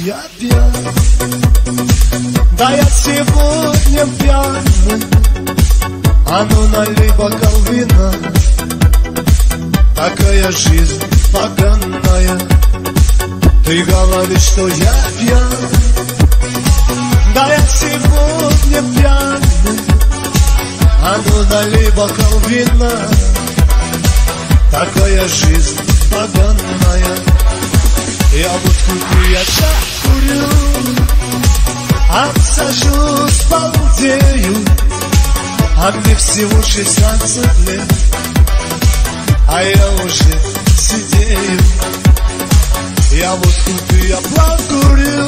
я пьян. Да я сегодня пьяный, а ну налей бокал вина. Такая жизнь поганая, ты говоришь, что я пьян. Да я сегодня пьяный, а ну налей бокал вина. Такая жизнь поганая, я водку я закурю, отсажусь, балдею, а мне всего 16 лет, а я уже сидею. Я водку я покурю,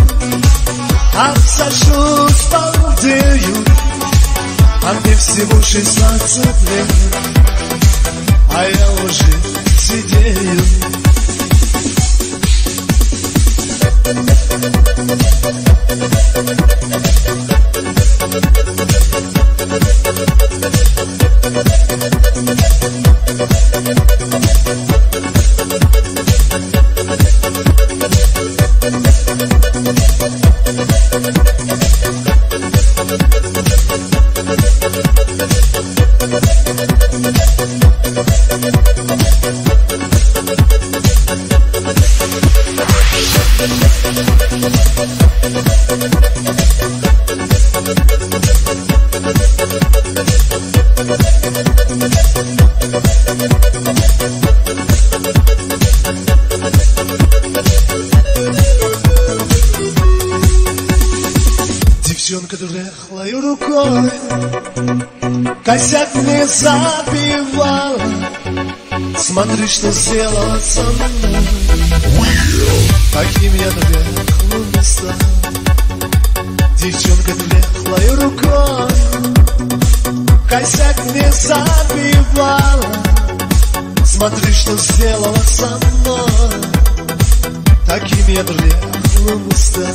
отсажусь, балдею, а мне всего 16 лет, а я уже сидею. Девчонка дряхлой рукой косяк мне забивала. Смотри, что сделала со мной, каким я дряхлым не стал. Девчонка дряхлой рукой косяк мне забивала. Смотри, что сделала со мной, таким я дряхлым не стал.